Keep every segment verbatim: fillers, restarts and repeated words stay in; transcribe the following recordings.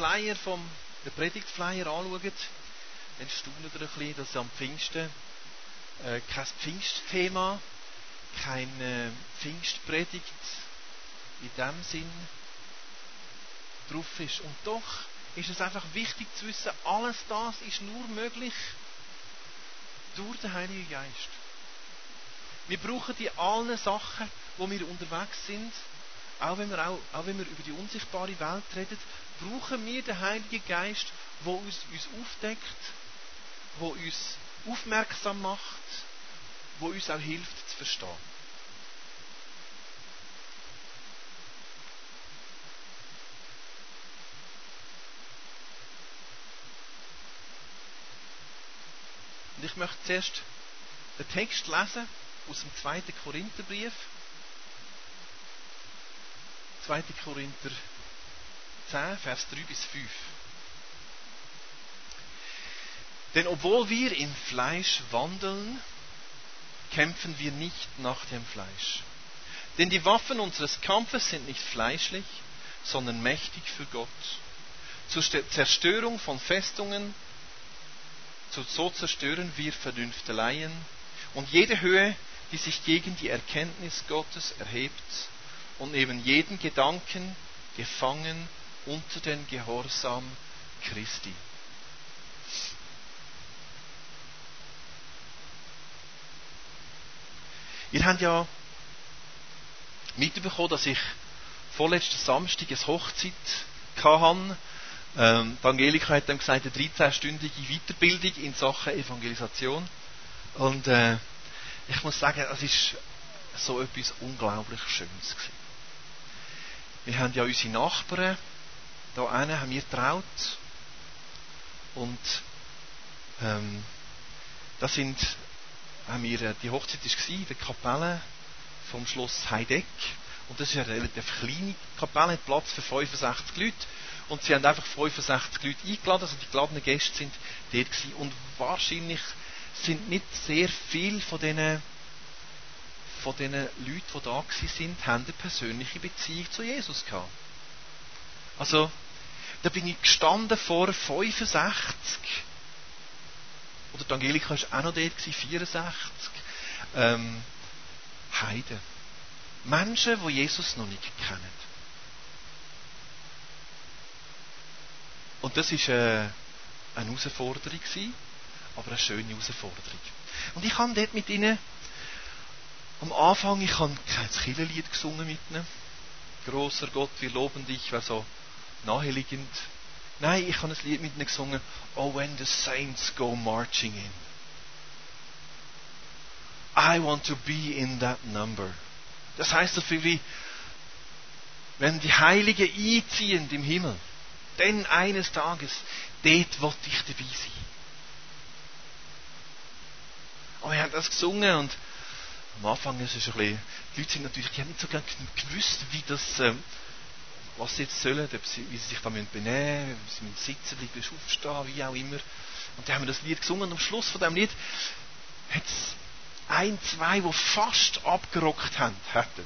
Flyer vom, den Predigtflyer anschaut, dann staunt ihr ein bisschen, dass am Pfingsten äh, kein Pfingstthema, keine Pfingstpredigt in dem Sinn drauf ist. Und doch ist es einfach wichtig zu wissen, alles das ist nur möglich durch den Heiligen Geist. Wir brauchen die allen Sachen, wo wir unterwegs sind, auch wenn wir, auch, auch wenn wir über die unsichtbare Welt reden, brauchen wir den Heiligen Geist, der uns, uns aufdeckt, der uns aufmerksam macht, der uns auch hilft zu verstehen. Und ich möchte zuerst den Text lesen aus dem zweiten Korintherbrief. zweiter Korinther zehn, Vers drei bis fünf. Denn obwohl wir im Fleisch wandeln, kämpfen wir nicht nach dem Fleisch. Denn die Waffen unseres Kampfes sind nicht fleischlich, sondern mächtig für Gott. Zur Zerstörung von Festungen, so zerstören wir Vernünfteleien und jede Höhe, die sich gegen die Erkenntnis Gottes erhebt, und nehmen jeden Gedanken gefangen unter den Gehorsam Christi. Ihr habt ja mitbekommen, dass ich vorletzten Samstag eine Hochzeit hatte. Ähm, die Angelika hat dann gesagt, eine dreizehnstündige Weiterbildung in Sachen Evangelisation. Und äh, ich muss sagen, es ist so etwas unglaublich Schönes gewesen. Wir haben ja unsere Nachbarn, da einen haben wir getraut. Und ähm, das sind, haben wir, die Hochzeit war in der Kapelle vom Schloss Heideck. Und das ist eine relativ kleine Kapelle, hat Platz für fünfundsechzig Leute. Und sie haben einfach fünfundsechzig Leute eingeladen, also die geladenen Gäste sind dort gewesen. Und wahrscheinlich sind nicht sehr viele von diesen, von diesen Leuten, die da waren, haben eine persönliche Beziehung zu Jesus gehabt. Also, da bin ich gestanden vor fünfundsechzig. Oder die Angelika war auch noch dort, vierundsechzig. Ähm, Heiden. Menschen, die Jesus noch nicht kennen. Und das war äh, eine Herausforderung, aber eine schöne Herausforderung. Und ich habe dort mit ihnen, am Anfang, ich habe kein Kirchenlied gesungen mit ihnen. Grosser Gott, wir loben dich, wäre so naheliegend. Nein, ich habe ein Lied mit ihnen gesungen. Oh, when the saints go marching in. I want to be in that number. Das heißt so viel wie, wenn die Heiligen einziehen im Himmel, denn eines Tages, dort will ich dabei sein. Und wir haben das gesungen und am Anfang ist es ein bisschen, die Leute sind natürlich, die haben nicht so gerne gewusst, wie das, ähm, was sie jetzt sollen, ob sie, wie sie sich da benehmen müssen, ob sie müssen sitzen bleiben, aufstehen, wie auch immer. Und dann haben wir das Lied gesungen und am Schluss von diesem Lied hat es ein, zwei, die fast abgerockt haben, hätten.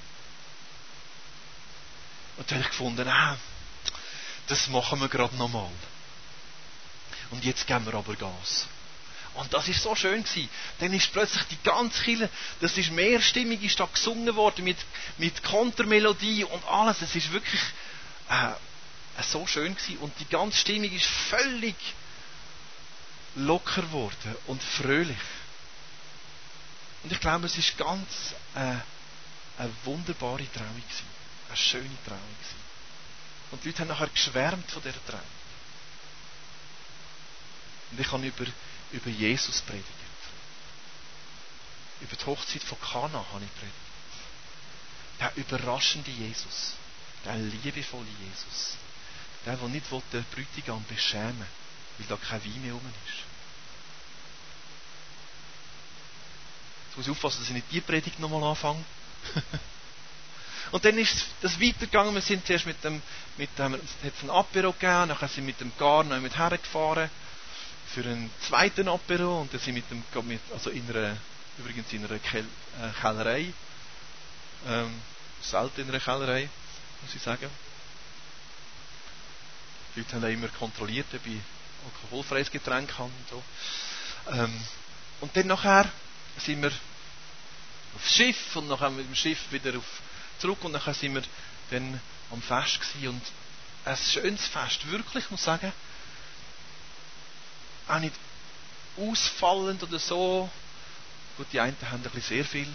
Und dann habe ich gefunden, ah, das machen wir gerade nochmal. Und jetzt geben wir aber Gas. Und das ist so schön gewesen. Dann ist plötzlich die ganze Kirche, das ist mehrstimmig, ist da gesungen worden mit, mit Kontermelodie und alles. Es ist wirklich äh, so schön gewesen. Und die ganze Stimmung ist völlig locker geworden und fröhlich. Und ich glaube, es ist ganz äh, eine wunderbare Trauung gewesen. Eine schöne Trauung gewesen. Und die Leute haben nachher geschwärmt von dieser Trauung. Und ich habe über, über Jesus predigt. Über die Hochzeit von Kana habe ich predigt. Der überraschende Jesus. Der liebevolle Jesus. Der, der nicht den Bräutigam beschämen will, weil da kein Wein mehr rum ist. Jetzt muss ich aufpassen, dass ich nicht die Predigt nochmal anfange. Und dann ist das weitergegangen. Wir sind zuerst mit dem, mit dem, es hat ein Apero gegeben, dann sind wir mit dem Gar noch mit hergefahren für einen zweiten Apero und dann sind wir mit dem, mit, also in einer, übrigens in einer Kel, äh, Kellerei, ähm, selten in einer Kellerei, muss ich sagen. Die Leute haben auch immer kontrolliert, ob ich alkoholfreies Getränk habe und so. Ähm, und dann nachher sind wir aufs Schiff und nachher mit dem Schiff wieder auf, zurück und nachher sind wir dann am Fest gewesen. Und ein schönes Fest, wirklich, ich muss sagen, auch nicht ausfallend oder so. Gut, die einen haben ein bisschen sehr viel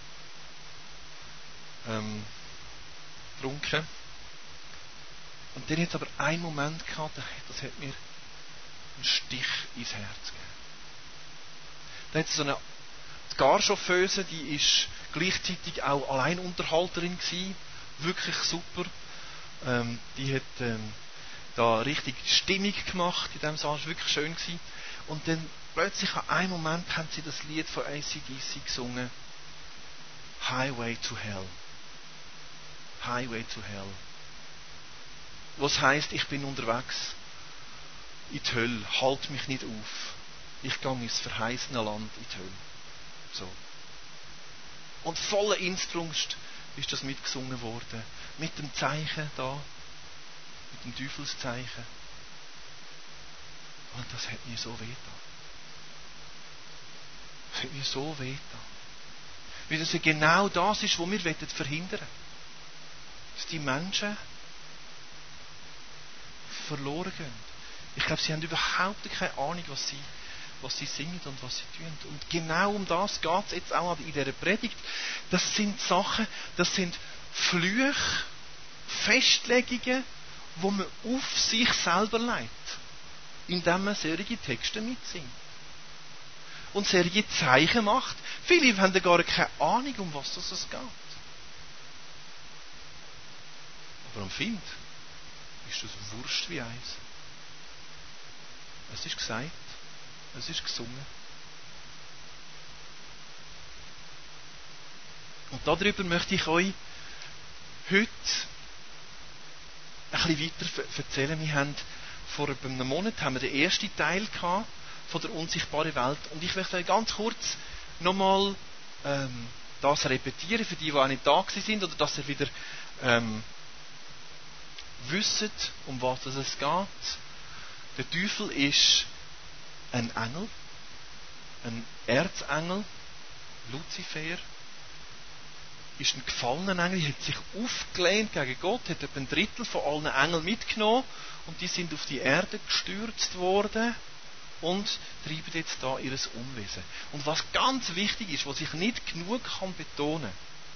ähm, getrunken. Und dann hat es aber einen Moment gehabt, das hat mir einen Stich ins Herz gegeben. Da hat es so eine Garchauffeuse, die ist gleichzeitig auch Alleinunterhalterin gewesen, wirklich super. Ähm, die hat ähm, da richtig Stimmung gemacht in diesem Saal, das war wirklich schön gewesen. Und dann plötzlich an einem Moment haben sie das Lied von A C D C gesungen, Highway to Hell. Highway to Hell. Was heisst, ich bin unterwegs in die Hölle, halt mich nicht auf. Ich gehe ins verheißene Land in die Hölle. So. Und voller Inbrunst ist das mitgesungen worden. Mit dem Zeichen da, mit dem Teufelszeichen. Und das hat mir so wehgetan. Das hat mir so wehgetan. Weil das ja genau das ist, was wir verhindern wollen. Dass die Menschen verloren gehen. Ich glaube, sie haben überhaupt keine Ahnung, was sie, was sie singen und was sie tun. Und genau um das geht es jetzt auch in dieser Predigt. Das sind Sachen, das sind Flüche, Festlegungen, die man auf sich selber legt, indem man solche Texte mitsingt. Und solche Zeichen macht. Viele haben gar keine Ahnung, um was es geht. Aber am Find ist das Wurst wie eins. Es ist gesagt, es ist gesungen. Und darüber möchte ich euch heute ein bisschen weiter erzählen. Wir haben vor einem Monat haben wir den ersten Teil gehabt von der unsichtbaren Welt. Und ich möchte euch ganz kurz nochmal ähm, das repetieren, für die, die auch nicht da sind, oder dass ihr wieder ähm, wisst, um was es geht. Der Teufel ist ein Engel, ein Erzengel, Luzifer, ist ein gefallener Engel, hat sich aufgelehnt gegen Gott, hat etwa ein Drittel von allen Engeln mitgenommen und die sind auf die Erde gestürzt worden und treiben jetzt da ihr Unwesen. Und was ganz wichtig ist, was ich nicht genug kann betonen,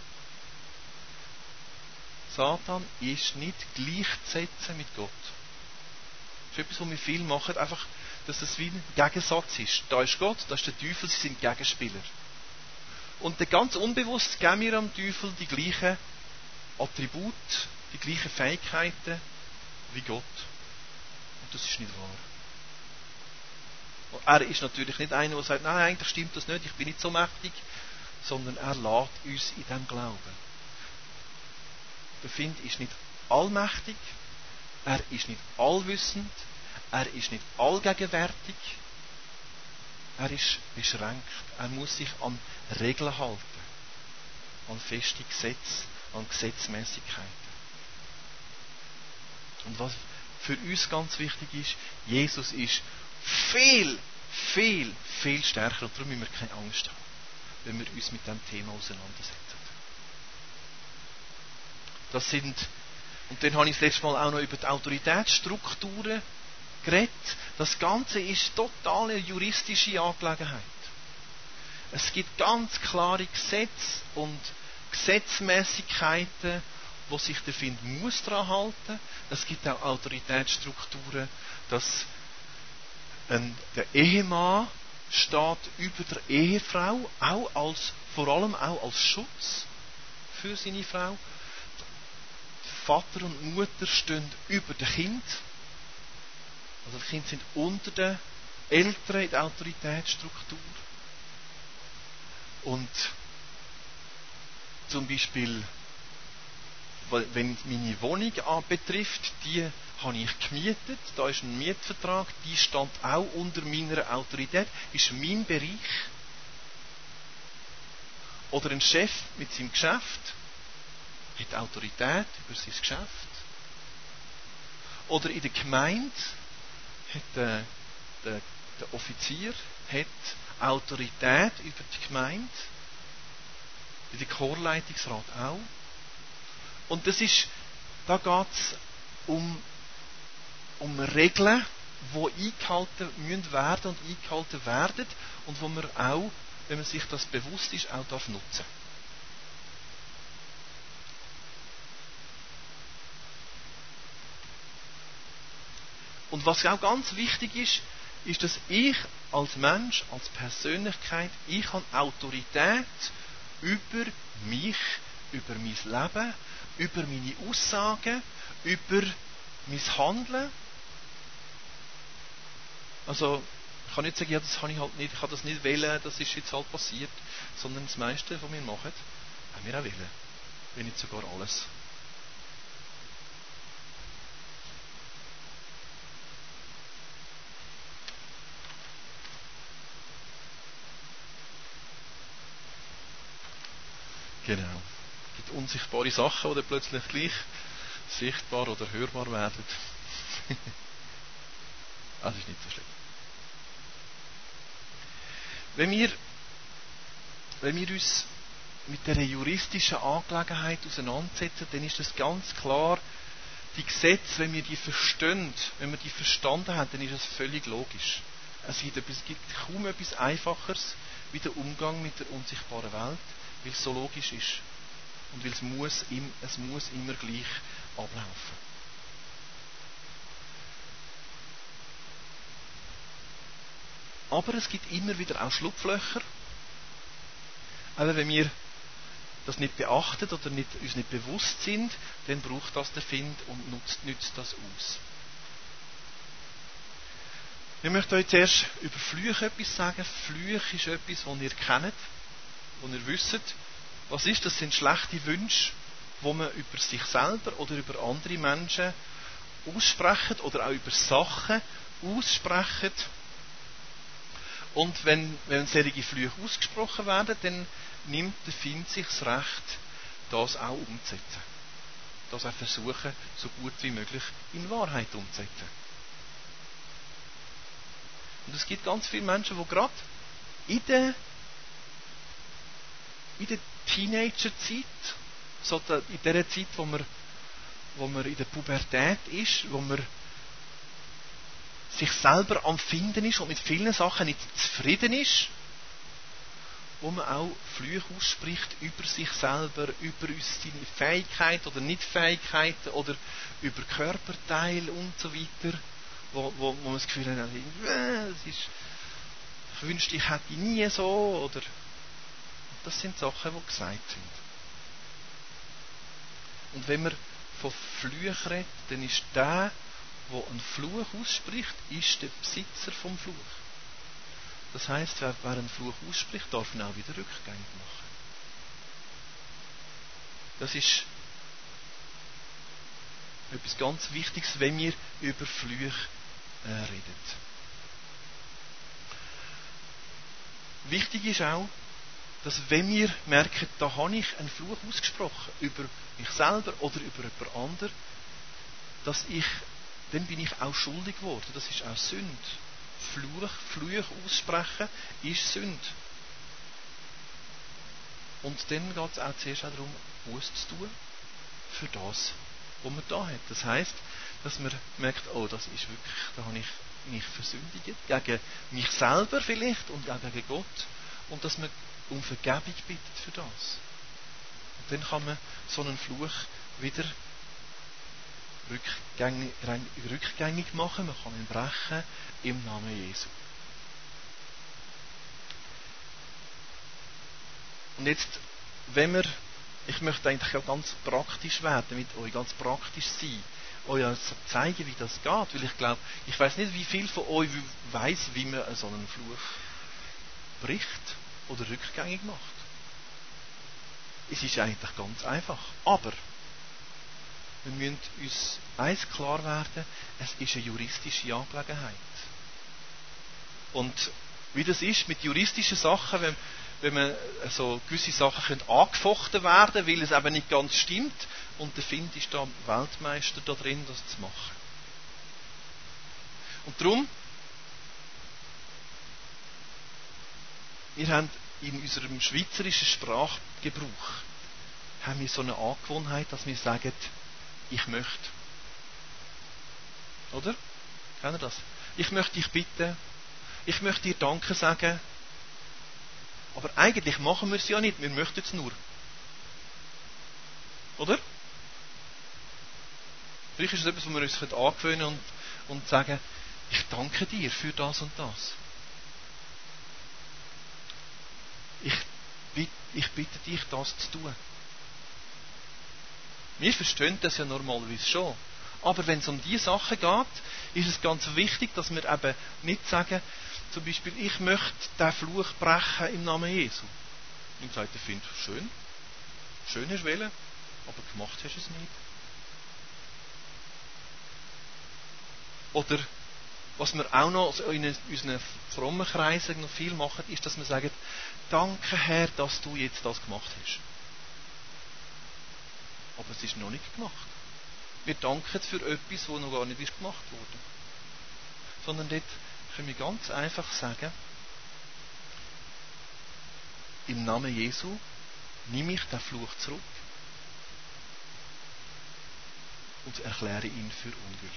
Satan ist nicht gleichzusetzen mit Gott. Das ist etwas, was wir viel machen, einfach, dass es wie ein Gegensatz ist. Da ist Gott, da ist der Teufel, sie sind Gegenspieler. Und ganz unbewusst geben wir am Teufel die gleichen Attribute, die gleichen Fähigkeiten wie Gott. Und das ist nicht wahr. Und er ist natürlich nicht einer, der sagt, nein, eigentlich stimmt das nicht, ich bin nicht so mächtig, sondern er lässt uns in dem glauben. Der Find ist nicht allmächtig, er ist nicht allwissend, er ist nicht allgegenwärtig, er ist beschränkt. Er muss sich an Regeln halten, an feste Gesetze, an Gesetzmäßigkeiten. Und was für uns ganz wichtig ist, Jesus ist viel, viel, viel stärker und darum müssen wir keine Angst haben, wenn wir uns mit diesem Thema auseinandersetzen. Das sind, und dann habe ich das letzte Mal auch noch über die Autoritätsstrukturen geredet. Das Ganze ist total eine juristische Angelegenheit. Es gibt ganz klare Gesetze und Gesetzmäßigkeiten, wo sich der Find muss daran halten. Es gibt auch Autoritätsstrukturen, dass ein, der Ehemann steht über der Ehefrau, auch als, vor allem auch als Schutz für seine Frau. Vater und Mutter stehen über dem Kind. Also die Kinder sind unter den Eltern in der Autoritätsstruktur. Und zum Beispiel, wenn meine Wohnung betrifft, die habe ich gemietet, da ist ein Mietvertrag, die stand auch unter meiner Autorität, ist mein Bereich. Oder ein Chef mit seinem Geschäft hat Autorität über sein Geschäft. Oder in der Gemeinde hat der, der, der Offizier hat Autorität über die Gemeinde, in der Chorleitungsrat auch. Und das ist, da geht es um, um Regeln, die eingehalten müssen werden und eingehalten werden und wo man auch, wenn man sich das bewusst ist, auch darf nutzen. Und was auch ganz wichtig ist, ist, dass ich als Mensch, als Persönlichkeit, ich habe Autorität über mich, über mein Leben, über meine Aussagen, über mein Handeln. Also, ich kann nicht sagen, ja, das kann ich halt nicht, ich kann das nicht wählen, das ist jetzt halt passiert, sondern das meiste, was wir machen, haben wir auch wählen. Wenn nicht sogar alles. Genau. Es gibt unsichtbare Sachen, die dann plötzlich gleich sichtbar oder hörbar werden. Also ist nicht so schlimm. Wenn wir, wenn wir uns mit dieser juristischen Angelegenheit auseinandersetzen, dann ist das ganz klar, die Gesetze, wenn wir die verstehen, wenn wir die verstanden haben, dann ist das völlig logisch. Es gibt, etwas, es gibt kaum etwas Einfacheres wie der Umgang mit der unsichtbaren Welt, weil es so logisch ist. Und weil es muss, es muss immer gleich ablaufen. Aber es gibt immer wieder auch Schlupflöcher. Aber wenn wir das nicht beachten oder nicht, uns nicht bewusst sind, dann braucht das der Find und nutzt, nützt das aus. Ich möchte euch zuerst über Flüche etwas sagen. Flüche ist etwas, das ihr kennt, das ihr wisst. Was ist? Das sind schlechte Wünsche, die man über sich selber oder über andere Menschen aussprechen oder auch über Sachen aussprechen. Und wenn, wenn solche Flüche ausgesprochen werden, dann nimmt der Find sich das Recht, das auch umzusetzen. Das auch versuchen, so gut wie möglich in Wahrheit umzusetzen. Und es gibt ganz viele Menschen, die gerade in der, in der Teenagerzeit, so in der Zeit, wo man, wo man in der Pubertät ist, wo man sich selber am Finden ist und mit vielen Sachen nicht zufrieden ist, wo man auch Flüche ausspricht über sich selber, über seine Fähigkeit oder Nichtfähigkeiten oder über Körperteile und so weiter, wo, wo, wo man das Gefühl hat, das ist, ich wünschte, ich hätte nie so, oder das sind Sachen, die gesagt sind. Und wenn man von Flüchen redet, dann ist der, der einen Fluch ausspricht, ist der Besitzer vom Fluch. Das heisst, wer, wer einen Fluch ausspricht, darf ihn auch wieder rückgängig machen. Das ist etwas ganz Wichtiges, wenn wir über Flüche äh, reden. Wichtig ist auch, dass wenn wir merken, da habe ich einen Fluch ausgesprochen, über mich selber oder über jemand anderen, dass ich, dann bin ich auch schuldig geworden. Das ist auch Sünde. Fluch, Flüche aussprechen ist Sünde. Und dann geht es auch zuerst auch darum, Buße zu tun für das, was man da hat. Das heisst, dass man merkt, oh, das ist wirklich, da habe ich mich versündigt, gegen mich selber vielleicht und auch gegen Gott. Und dass man um Vergebung bittet für das. Und dann kann man so einen Fluch wieder rückgängig, rückgängig machen, man kann ihn brechen im Namen Jesu. Und jetzt, wenn wir, ich möchte eigentlich auch ganz praktisch werden mit euch, ganz praktisch sein, euch also zeigen, wie das geht, weil ich glaube, ich weiß nicht, wie viel von euch weiß, wie man so einen Fluch bricht oder rückgängig macht. Es ist eigentlich ganz einfach, aber wir müssen uns eins klar werden, es ist eine juristische Angelegenheit. Und wie das ist mit juristischen Sachen, wenn, wenn man so gewisse Sachen können angefochten werden, weil es eben nicht ganz stimmt, und der Find ist da Weltmeister da drin, das zu machen. Und darum, wir haben in unserem schweizerischen Sprachgebrauch haben wir so eine Angewohnheit, dass wir sagen, ich möchte. Oder? Kennt ihr das? Ich möchte dich bitten, ich möchte dir Danke sagen, aber eigentlich machen wir es ja nicht, wir möchten es nur. Oder? Vielleicht ist es etwas, wo wir uns angewöhnen können und, und sagen, ich danke dir für das und das. Ich, ich bitte dich, das zu tun. Wir verstehen das ja normalerweise schon. Aber wenn es um diese Sachen geht, ist es ganz wichtig, dass wir eben nicht sagen, zum Beispiel, ich möchte den Fluch brechen im Namen Jesu. Und sagt, er findet schön, schön hast du wollen, aber gemacht hast du es nicht. Oder was wir auch noch in unseren frommen Kreisen noch viel machen, ist, dass wir sagen, danke Herr, dass du jetzt das gemacht hast. Aber es ist noch nicht gemacht. Wir danken für etwas, das noch gar nicht ist gemacht wurde. Sondern dort können wir ganz einfach sagen, im Namen Jesu nehme ich den Fluch zurück und erkläre ihn für ungültig.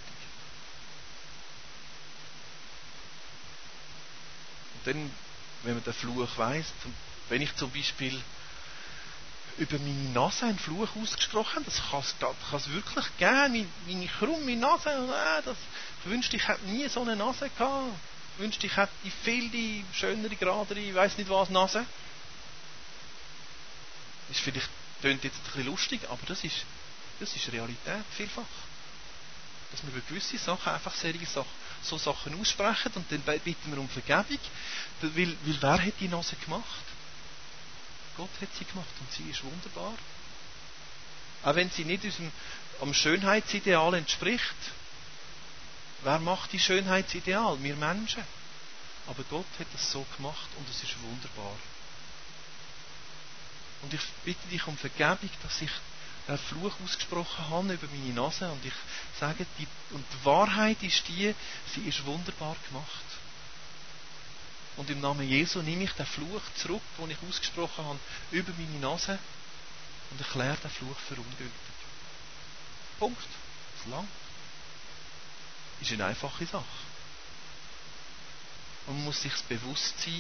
Und dann, wenn man den Fluch weiss, wenn ich zum Beispiel über meine Nase einen Fluch ausgesprochen habe, das kann es wirklich geben, meine krumme Nase, äh, das, ich wünschte, ich hätte nie so eine Nase gehabt, ich wünschte, ich hätte viel die schönere, geradere, ich weiss nicht was, Nase. Das ist vielleicht, klingt jetzt ein bisschen lustig, aber das ist, das ist Realität vielfach. Dass wir über gewisse Sachen einfach solche Sachen, so Sachen aussprechen und dann bitten wir um Vergebung, weil, weil wer hat die Nase gemacht? Gott hat sie gemacht und sie ist wunderbar. Auch wenn sie nicht unserem, am Schönheitsideal entspricht. Wer macht die Schönheitsideal? Wir Menschen. Aber Gott hat es so gemacht und es ist wunderbar. Und ich bitte dich um Vergebung, dass ich den Fluch ausgesprochen habe über meine Nase und ich sage, die, und die Wahrheit ist die, sie ist wunderbar gemacht. Und im Namen Jesu nehme ich den Fluch zurück, den ich ausgesprochen habe, über meine Nase und erkläre den Fluch für ungültig. Punkt. Das ist lang. Das ist eine einfache Sache. Und man muss sich bewusst sein.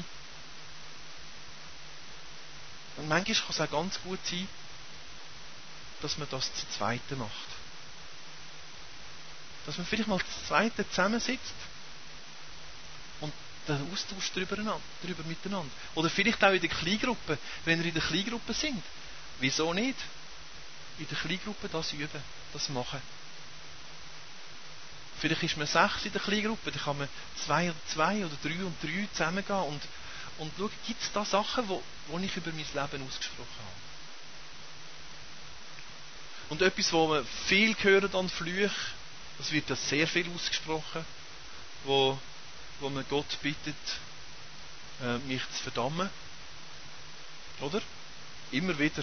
Und manchmal kann es auch ganz gut sein, dass man das zu Zweiten macht. Dass man vielleicht mal zu Zweiten zusammensitzt und den Austausch darüber, darüber miteinander. Oder vielleicht auch in der Kleingruppe, wenn wir in der Kleingruppe sind. Wieso nicht? In der Kleingruppe das üben, das machen. Vielleicht ist man sechs in der Kleingruppe, dann kann man zwei und zwei oder drei und drei zusammengehen und, und schauen, gibt es da Sachen, wo, wo ich über mein Leben ausgesprochen habe. Und etwas, wo man viel hören an Flüchen, das wird das sehr viel ausgesprochen, wo, wo man Gott bittet, äh, mich zu verdammen. Oder? Immer wieder.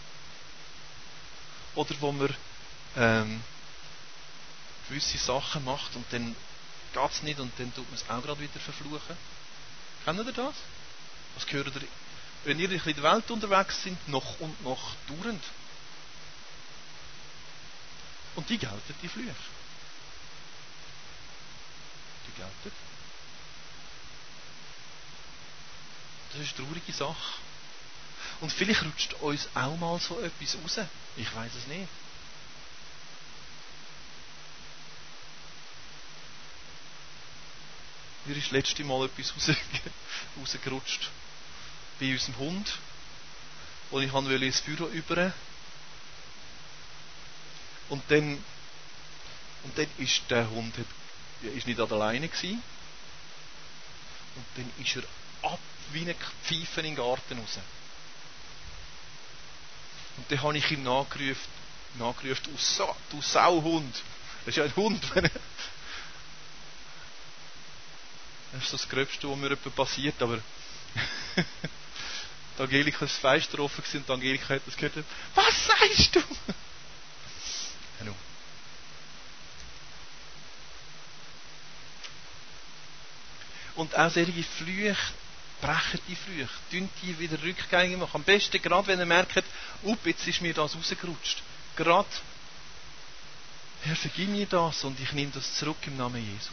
Oder wo man ähm, gewisse Sachen macht und dann geht es nicht und dann tut man es auch gerade wieder verfluchen. Kennt ihr das? Was gehört ihr, wenn ihr in der Welt unterwegs sind, noch und noch dauernd? Und die gelten, die Flüche. Die gelten. Das ist eine traurige Sache. Und vielleicht rutscht uns auch mal so etwas raus. Ich weiß es nicht. Mir ist das letzte Mal etwas raus, rausgerutscht. Bei unserem Hund. Und ich wollte ins Büro über. Und dann, und dann ist der Hund ist nicht alleine gewesen. Und dann ist er ab wie eine Pfeife in den Garten raus. Und dann habe ich ihm nachgerufen, nachgerufen du, Sa- du Sauhund. Das ist ja ein Hund. Das ist so das Gröbste, was mir etwa passiert, aber die Angelika war Fenster offen und die Angelika hat das gehört. Was sagst du? Hallo. Und auch solche Flüche, brechen die Flüche, tun die wieder rückgängig machen. Am besten gerade, wenn ihr merkt, up, jetzt ist mir das rausgerutscht. Gerade, Herr, vergib mir das und ich nehme das zurück im Namen Jesu.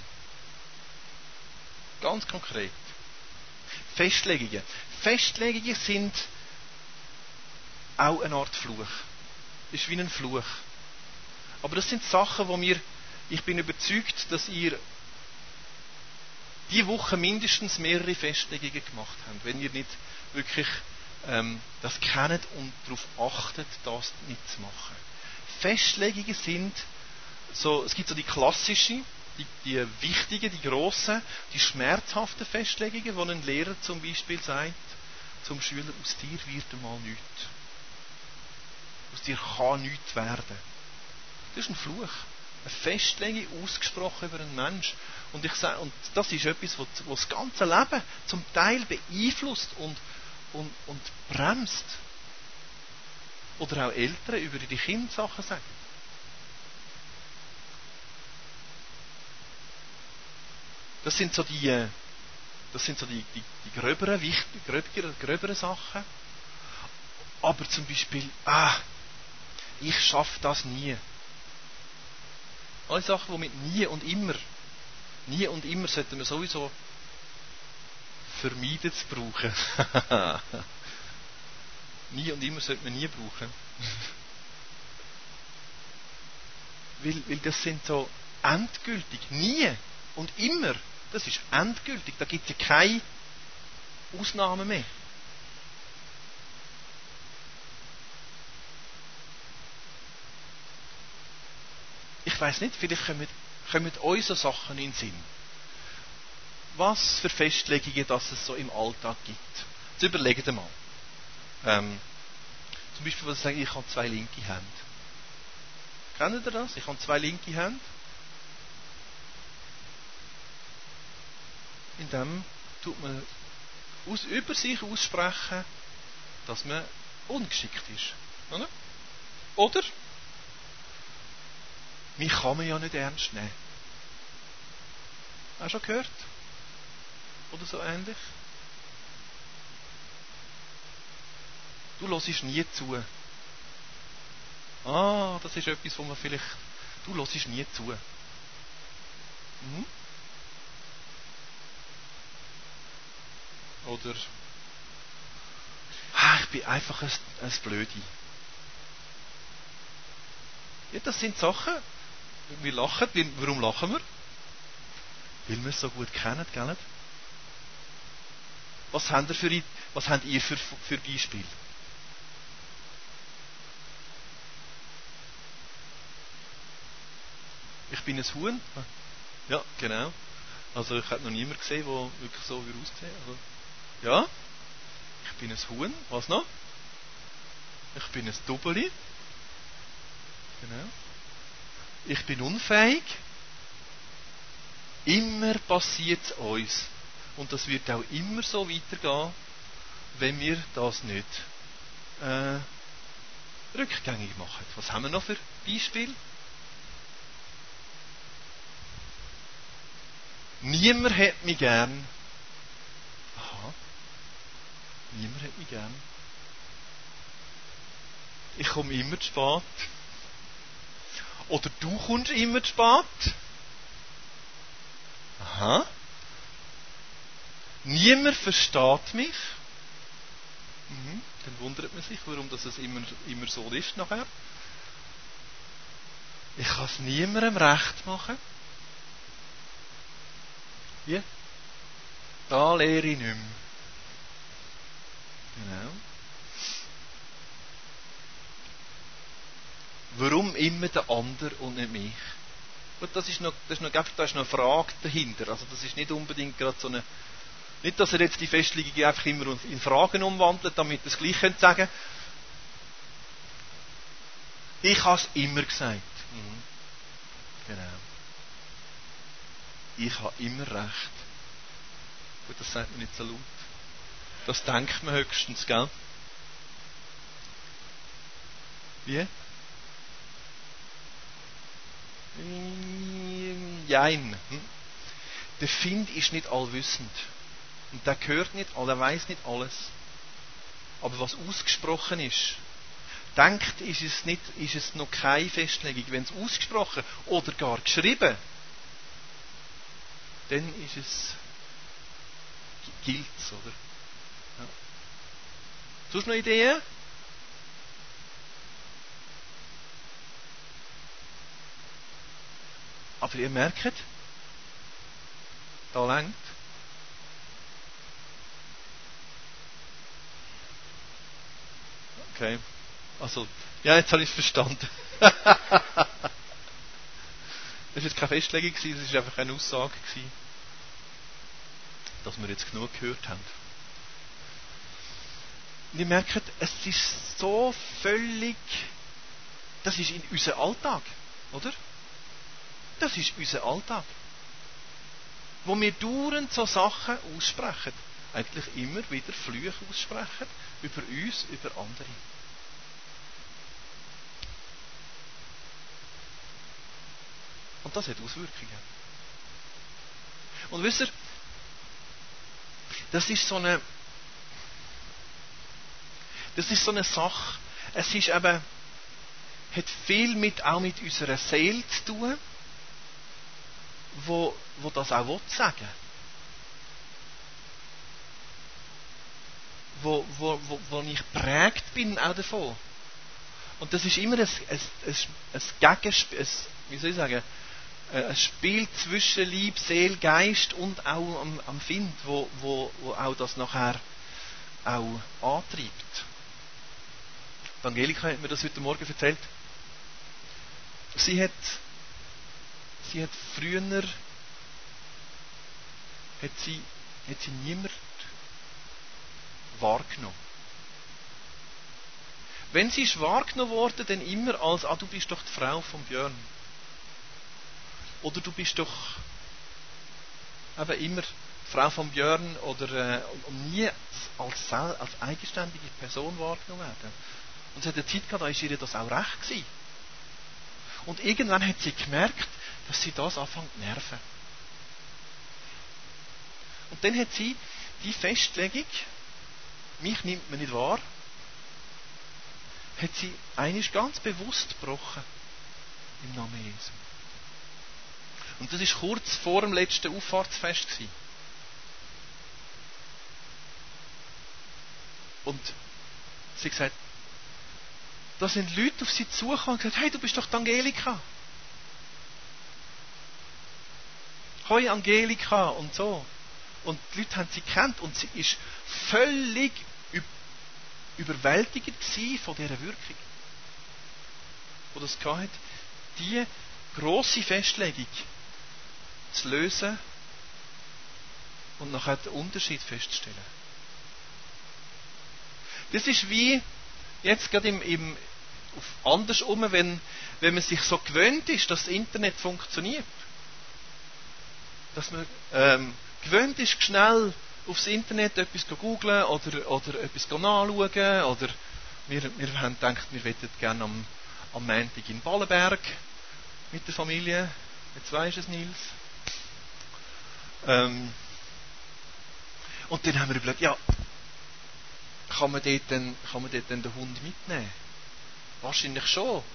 Ganz konkret. Festlegungen. Festlegungen sind auch eine Art Fluch. Das ist wie ein Fluch. Aber das sind Sachen, wo wir, ich bin überzeugt, dass ihr diese Woche mindestens mehrere Festlegungen gemacht habt, wenn ihr nicht wirklich ähm, das kennt und darauf achtet, das nicht zu machen. Festlegungen sind so, es gibt so die klassischen, die, die wichtigen, die grossen, die schmerzhaften Festlegungen, wo ein Lehrer zum Beispiel sagt zum Schüler, aus dir wird einmal nichts. Aus dir kann nichts werden. Das ist ein Fluch. Eine Festlegung ausgesprochen über einen Menschen. Und, ich sage, und das ist etwas, was das ganze Leben zum Teil beeinflusst und, und, und bremst. Oder auch Eltern über die Kinder Sachen sagen. Das sind so die, das sind so die, die, die gröberen, wichtigen, gröberen, gröberen Sachen. Aber zum Beispiel, ah, ich schaffe das nie. Alle Sachen, die mit nie und immer, nie und immer sollten wir sowieso vermeiden zu brauchen. Nie und immer sollte man nie brauchen. weil, weil das sind so endgültig, nie und immer, das ist endgültig, da gibt es ja keine Ausnahmen mehr. Ich weiss nicht, vielleicht kommen, kommen euch so Sachen in den Sinn. Was für Festlegungen dass es so im Alltag gibt. Jetzt überlegt mal. Ähm, zum Beispiel, was ich sage, ich habe zwei linke Hände. Kennt ihr das? Ich habe zwei linke Hände. In dem tut man aus, über sich aussprechen, dass man ungeschickt ist. Oder? Oder? Mich kann man ja nicht ernst nehmen. Hast du schon gehört? Oder so ähnlich? Du hörst nie zu. Ah, das ist etwas, wo man vielleicht... Du hörst nie zu. Mhm. Oder... Ah, ich bin einfach ein, ein Blödi. Ja, das sind Sachen... Wir lachen. Warum lachen wir? Weil wir es so gut kennen, gell? Was habt ihr für, was habt ihr für, für Beispiele? Ich bin ein Huhn. Ja, genau. Also ich habe noch niemanden gesehen, der wirklich so wie aussehen. Also, ja, ich bin ein Huhn. Was noch? Ich bin ein Dubbeli. Genau. Ich bin unfähig. Immer passiert es uns. Und das wird auch immer so weitergehen, wenn wir das nicht äh, rückgängig machen. Was haben wir noch für Beispiele? Niemand hat mich gern. Aha. Niemand hat mich gern. Ich komme immer zu spät. Oder du kommst immer zu spät. Aha. Niemand versteht mich. Mhm. Dann wundert man sich, warum das es immer, immer so ist nachher. Ich kann es niemandem recht machen. Wie? Da lehre ich nicht mehr. Genau. Warum immer der andere und nicht mich? Gut, das ist noch, das ist noch, da ist noch eine Frage dahinter. Also das ist nicht unbedingt gerade so eine... Nicht, dass er jetzt die Festlegung einfach immer in Fragen umwandelt, damit er es gleich sagen könnte. Ich habe es immer gesagt. Mhm. Genau. Ich habe immer recht. Gut, das sagt man nicht so laut. Das denkt man höchstens, gell? Wie? Jein. Hm? Der Find ist nicht allwissend. Und der hört nicht, der weiß nicht alles. Aber was ausgesprochen ist, denkt, ist es, nicht, ist es noch keine Festlegung. Wenn es ausgesprochen oder gar geschrieben, dann ist es, gilt es, oder? Ja. Hast du noch Ideen? Aber ihr merkt, da längt. Okay. Also, ja, jetzt habe ich es verstanden. Das war jetzt keine Festlegung, es war einfach eine Aussage, dass wir jetzt genug gehört haben. Und ihr merkt, es ist so völlig, das ist in unserem Alltag, oder? Das ist unser Alltag. Wo wir dauernd so Sachen aussprechen. Eigentlich immer wieder Flüche aussprechen. Über uns, über andere. Und das hat Auswirkungen. Und wisst ihr, das ist so eine, das ist so eine Sache, es ist eben, hat viel mit, auch mit unserer Seele zu tun, wo, wo das auch will sagen. Wo, wo, wo, wo ich geprägt bin auch davon. Und das ist immer ein, ein, ein, ein Gegenspiel, ein, wie soll ich sagen, ein Spiel zwischen Lieb, Seele, Geist und auch am, am Find, wo, wo, wo auch das nachher auch antreibt. Die Angelika hat mir das heute Morgen erzählt. Sie hat, sie hat früher hat sie, hat sie niemand wahrgenommen. Wenn sie ist wahrgenommen worden, dann immer als, ah, du bist doch die Frau von Björn. Oder du bist doch eben immer die Frau von Björn oder äh, und nie als, als eigenständige Person wahrgenommen werden. Und es hat eine Zeit gehabt, da war ihr das auch recht gewesen. Und irgendwann hat sie gemerkt, dass sie das anfängt zu nerven. Und dann hat sie die Festlegung, mich nimmt man nicht wahr, hat sie einisch ganz bewusst gebrochen im Namen Jesu. Und das war kurz vor dem letzten Auffahrtsfest gewesen. Und sie hat gesagt, da sind Leute auf sie zugekommen und gesagt, hey, du bist doch die Angelika. Hoi Angelika und so. Und die Leute haben sie gekannt und sie ist völlig überwältigend von dieser Wirkung, die das hatte, die grosse Festlegung zu lösen und nachher den Unterschied festzustellen. Das ist wie jetzt gerade im, im andersrum, wenn, wenn man sich so gewöhnt ist, dass das Internet funktioniert. Dass man ähm, gewöhnt ist, schnell aufs Internet etwas googlen oder, oder etwas nachschauen. Oder wir, wir haben gedacht, wir möchten gerne am, am Montag in Ballenberg mit der Familie. Jetzt weisst du es, Nils. Ähm, und dann haben wir überlegt, ja, kann man dort dann, kann man dort dann den Hund mitnehmen? Wahrscheinlich schon.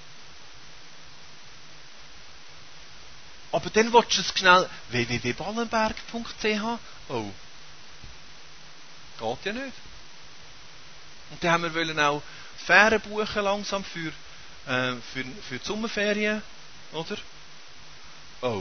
Aber dann willst du es schnell w w w punkt ballenberg punkt c h. Oh. Geht ja nicht. Und dann haben wir wollen auch Fähren buchen langsam für, äh, für, für die Sommerferien. Oder? Oh.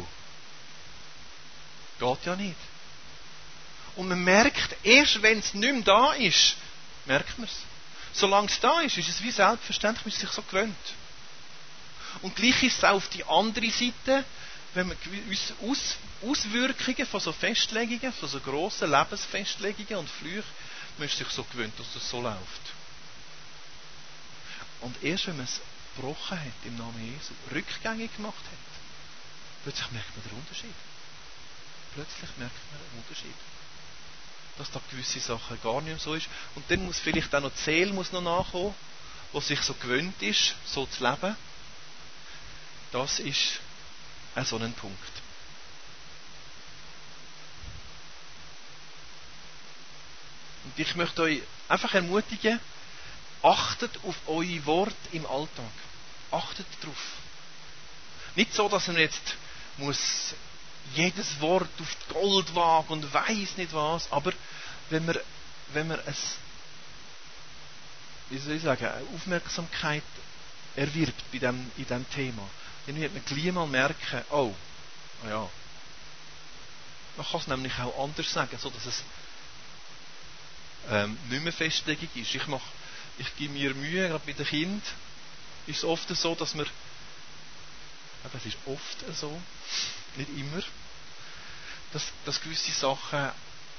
Geht ja nicht. Und man merkt, erst wenn es nicht mehr da ist, merkt man es. Solange es da ist, ist es wie selbstverständlich, man ist sich so gewöhnt. Und gleich ist es auch auf die andere Seite, wenn man Aus, Auswirkungen von so Festlegungen, von so grossen Lebensfestlegungen und Flüchen, man ist sich so gewöhnt, dass das so läuft. Und erst wenn man es gebrochen hat im Namen Jesu, rückgängig gemacht hat, plötzlich merkt man den Unterschied. Plötzlich merkt man den Unterschied. Dass da gewisse Sachen gar nicht mehr so ist. Und dann muss vielleicht auch noch die Seele muss noch nachkommen, die sich so gewöhnt ist, so zu leben. Das ist ein so ein Punkt. Und ich möchte euch einfach ermutigen, achtet auf eure Worte im Alltag. Achtet darauf. Nicht so, dass man jetzt muss jedes Wort auf die Goldwaage und weiss nicht was, aber wenn man, wenn man es, wie soll ich sagen, eine Aufmerksamkeit erwirbt bei dem, in diesem Thema, dann wird man gleich mal merken, oh, oh ja, man kann es nämlich auch anders sagen, so dass es ähm, nicht mehr festlegend ist. Ich, mach, ich gebe mir Mühe, gerade bei den Kindern ist es oft so, dass man, aber es ist oft so, nicht immer, dass, dass gewisse Sachen,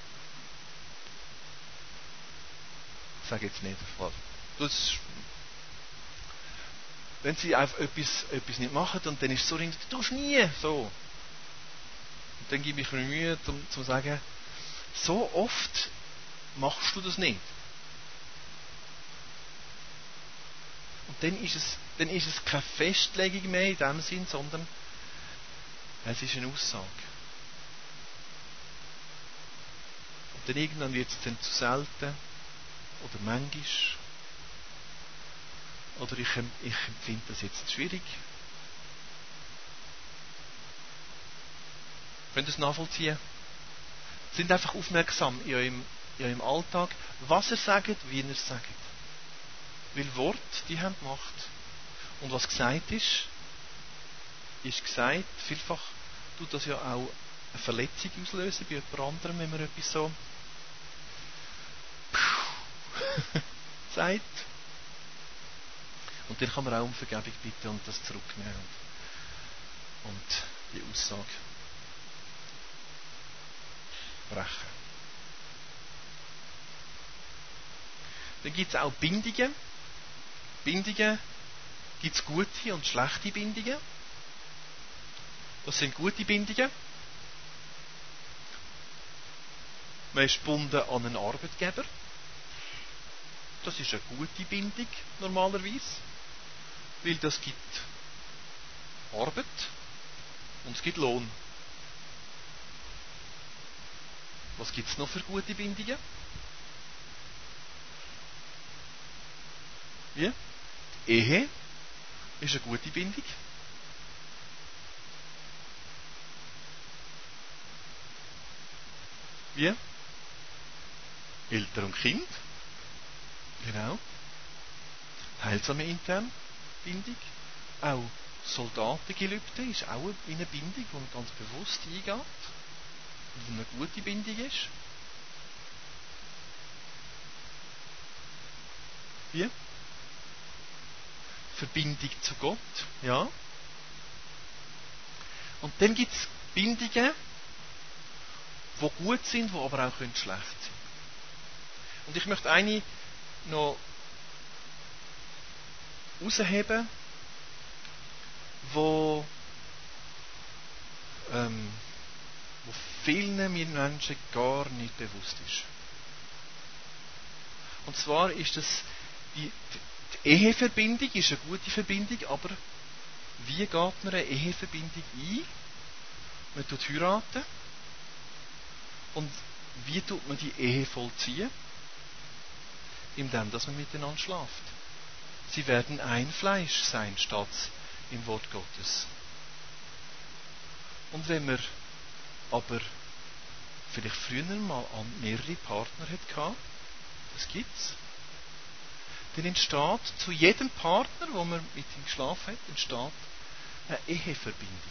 ich sage jetzt nicht, das, wenn sie einfach etwas, etwas nicht machen und dann ist es so, du tust nie so. Und dann gebe ich mir Mühe, um zu sagen, so oft machst du das nicht. Und dann ist es, dann ist es keine Festlegung mehr in dem Sinn, sondern es ist eine Aussage. Und dann irgendwann wird es dann zu selten oder manchmal. Oder ich, ich empfinde das jetzt schwierig. Könnt ihr es nachvollziehen? Sind einfach aufmerksam in eurem, in eurem Alltag, was ihr sagt, wie ihr es sagt. Weil Worte, die haben Macht. Und was gesagt ist, ist gesagt. Vielfach tut das ja auch eine Verletzung auslösen bei jemand anderem, wenn man etwas so sagt. Und dann kann man auch um Vergebung bitten und das zurücknehmen und, und die Aussage brechen. Dann gibt es auch Bindungen. Bindungen gibt es gute und schlechte Bindungen. Das sind gute Bindungen. Man ist gebunden an einen Arbeitgeber. Das ist eine gute Bindung normalerweise. Weil das gibt Arbeit und es gibt Lohn. Was gibt es noch für gute Bindungen? Wie? Die Ehe ist eine gute Bindung. Wie? Eltern und Kind. Genau. Heilsame interne Bindung. Auch Soldatengelübde ist auch eine Bindung, die man ganz bewusst eingeht. Und eine gute Bindung ist. Wie? Verbindung zu Gott. Ja. Und dann gibt es Bindungen, die gut sind, die aber auch schlecht sein können. Und ich möchte eine noch herausheben, wo, ähm, wo vielen Menschen gar nicht bewusst ist. Und zwar ist das die, die Eheverbindung ist eine gute Verbindung, aber wie geht man eine Eheverbindung ein? Man tut heiraten. Und wie tut man die Ehe vollziehen? Indem, dass man miteinander schlaft. Sie werden ein Fleisch sein, steht im Wort Gottes. Und wenn man aber vielleicht früher mal an mehrere Partner hatte, das gibt's, dann entsteht zu jedem Partner, wo man mit ihm geschlafen hat, entsteht eine Eheverbindung.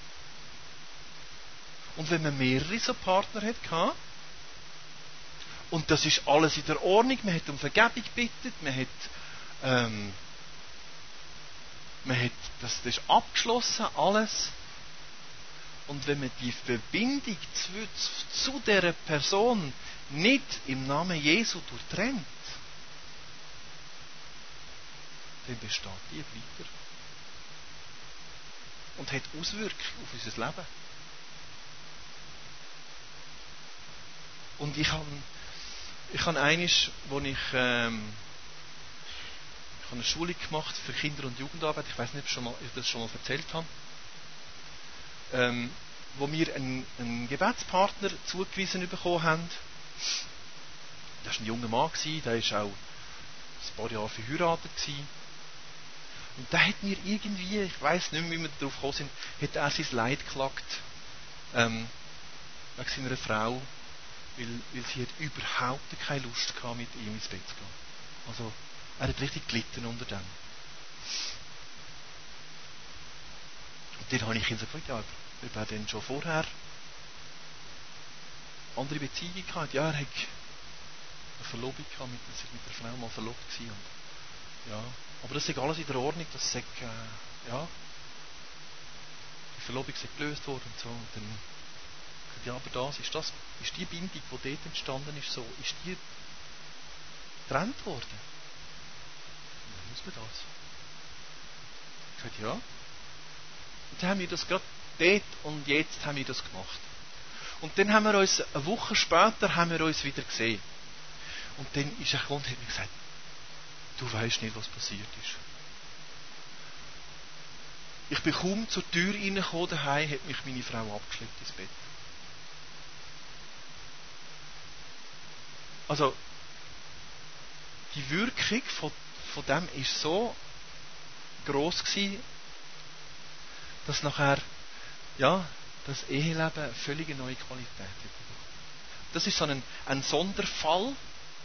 Und wenn man mehrere so Partner hatte, und das ist alles in der Ordnung, man hat um Vergebung gebeten, man hat, ähm, man hat das, das ist abgeschlossen, alles. Und wenn man die Verbindung zu, zu dieser Person nicht im Namen Jesu durchtrennt, dann besteht die weiter. Und hat Auswirkungen auf unser Leben. Und ich habe ich habe eines, wo ich, ähm, ich habe eine Schulung gemacht für Kinder- und Jugendarbeit, ich weiß nicht, ob ich, schon mal, ob ich das schon mal erzählt habe, ähm, wo wir einen, einen Gebetspartner zugewiesen bekommen haben. Das war ein junger Mann, der war auch ein paar Jahre verheiratet. Und der hat mir irgendwie, ich weiss nicht mehr, wie wir darauf gekommen sind, hat er sein Leid geklagt, ähm, wegen seiner Frau, weil, weil sie hat überhaupt keine Lust gehabt, mit ihm ins Bett zu gehen. Also, er hat richtig gelitten unter dem. Und dann habe ich ihn so gefragt, ja, ob er denn schon vorher andere Beziehungen gehabt. Ja, er hat eine Verlobung gehabt, mit, mit der Frau mal verlobt gewesen. Und, ja, aber das ist alles in der Ordnung, das ist, äh, ja, die Verlobung ist gelöst worden und so. Und dann, ja, aber das, ist das, ist die Bindung, die dort entstanden ist, so, ist die getrennt worden? Und dann muss man das. Ich sagte, ja. Und dann haben wir das gerade dort und jetzt haben wir das gemacht. Und dann haben wir uns, eine Woche später, haben wir uns wieder gesehen. Und dann ist er gekommen und hat mir gesagt, du weisst nicht, was passiert ist. Ich bin kaum zur Tür reingekommen, daheim hat mich meine Frau abgeschleppt ins Bett. Also, die Wirkung von, von dem war so gross gewesen, dass nachher, ja, das Eheleben eine völlig neue Qualität hat. Das ist so ein, ein Sonderfall.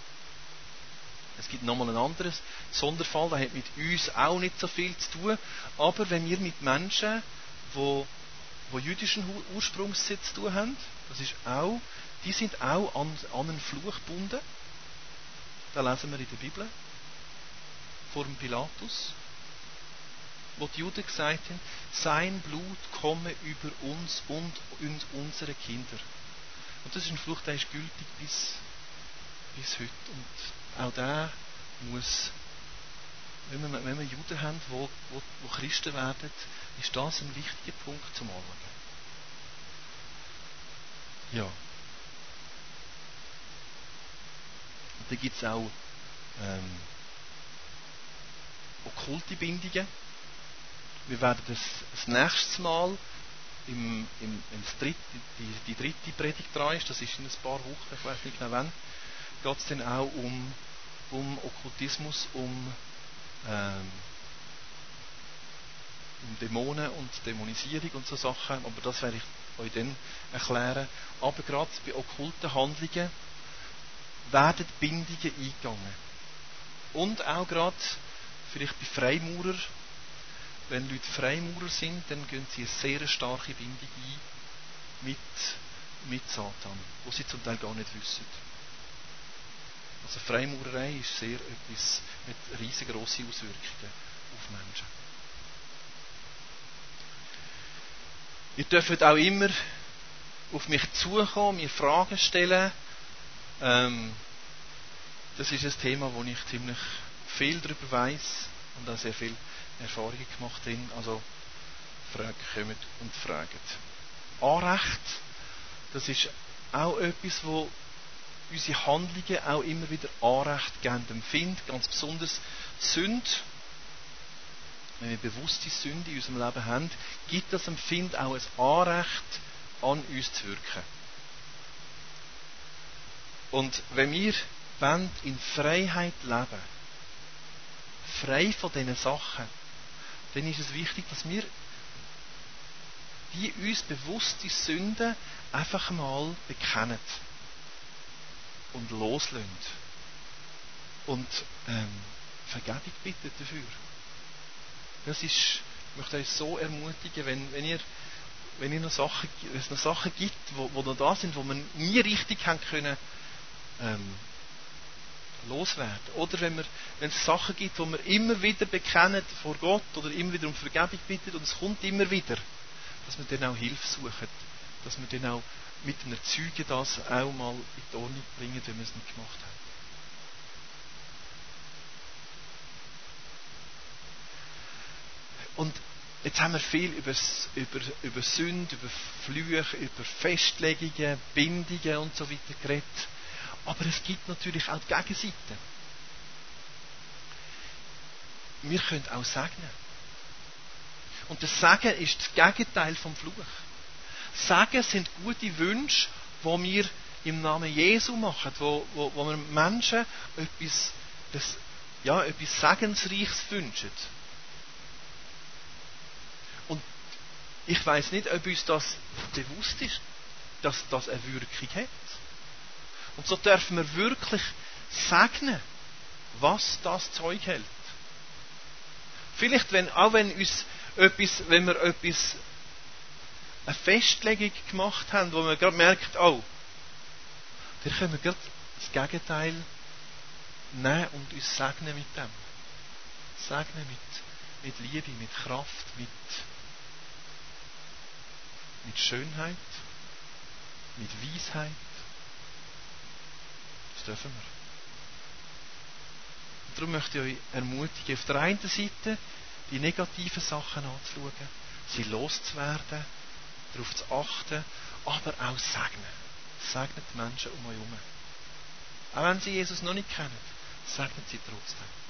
Es gibt nochmal einen anderen Sonderfall, der hat mit uns auch nicht so viel zu tun. Aber wenn wir mit Menschen, die, die jüdischen Ursprungs zu tun haben, das ist auch, die sind auch an, an einen Fluch gebunden. Da lesen wir in der Bibel, vor dem Pilatus, wo die Juden gesagt haben, sein Blut komme über uns und, und unsere Kinder. Und das ist ein Fluch, der ist gültig bis, bis heute. Und auch der muss, wenn wir, wenn wir Juden haben, die wo, wo, wo Christen werden, ist das ein wichtiger Punkt zum Anschauen. Ja. Und da gibt es auch ähm, okkulte Bindungen. Wir werden das, das nächste Mal, im, im, im dritte, die, die dritte Predigt dran ist, das ist in ein paar Wochen, ich weiß nicht genau wann, geht es dann auch um, um Okkultismus, um, ähm, um Dämonen und Dämonisierung und so Sachen, aber das werde ich euch dann erklären. Aber gerade bei okkulten Handlungen werden Bindungen eingegangen. Und auch gerade vielleicht bei Freimaurern, wenn Leute Freimaurer sind, dann gehen sie eine sehr starke Bindung ein mit, mit Satan, wo sie zum Teil gar nicht wissen. Also Freimaurerei ist sehr etwas mit riesengroßen Auswirkungen auf Menschen. Ihr dürft auch immer auf mich zukommen, mir Fragen stellen. Ähm, das ist ein Thema, wo ich ziemlich viel darüber weiss und auch sehr viel Erfahrungen gemacht habe. Also Fragen kommen und fragen. Anrecht, das ist auch etwas, wo unsere Handlungen auch immer wieder Anrecht geben empfinden. Ganz besonders Sünde. Wenn wir bewusste Sünde in unserem Leben haben, gibt das Empfinden auch ein Anrecht, an uns zu wirken. Und wenn wir wollen, in Freiheit leben, frei von diesen Sachen, dann ist es wichtig, dass wir die uns bewusste Sünden einfach mal bekennen und loslassen und ähm, Vergebung bitten dafür. Das ist, ich möchte euch so ermutigen, wenn, wenn ihr, wenn ihr noch Sachen, wenn es noch Sachen gibt, wo, wo noch da sind, wo man nie richtig haben können, ähm, loswerden. Oder wenn, wir, wenn es Sachen gibt, wo wir immer wieder bekennen vor Gott oder immer wieder um Vergebung bitten und es kommt immer wieder, dass wir dann auch Hilfe suchen. Dass wir dann auch mit einem Zeugen das auch mal in die Ordnung bringen, wenn wir es nicht gemacht haben. Und jetzt haben wir viel über, über, über Sünde, über Flüche, über Festlegungen, Bindungen und so weiter geredet. Aber es gibt natürlich auch die Gegenseite. Wir können auch segnen. Und das Segen ist das Gegenteil vom Fluch. Segen sind gute Wünsche, die wir im Namen Jesu machen, wo, wo, wo wir Menschen etwas, das, ja, etwas Segensreiches wünschen. Und ich weiss nicht, ob uns das bewusst ist, dass das eine Wirkung hat. Und so dürfen wir wirklich segnen, was das Zeug hält. Vielleicht, wenn, auch wenn uns etwas, wenn wir etwas, eine Festlegung gemacht haben, wo man gerade merkt, oh, da können wir gerade das Gegenteil nehmen und uns segnen mit dem. Segnen mit, mit Liebe, mit Kraft, mit, mit Schönheit, mit Weisheit. Das dürfen wir. Und darum möchte ich euch ermutigen, auf der einen Seite die negativen Sachen anzuschauen, sie loszuwerden, darauf zu achten, aber auch segnen. Segnet die Menschen um euch herum. Auch wenn sie Jesus noch nicht kennen, segnet sie trotzdem.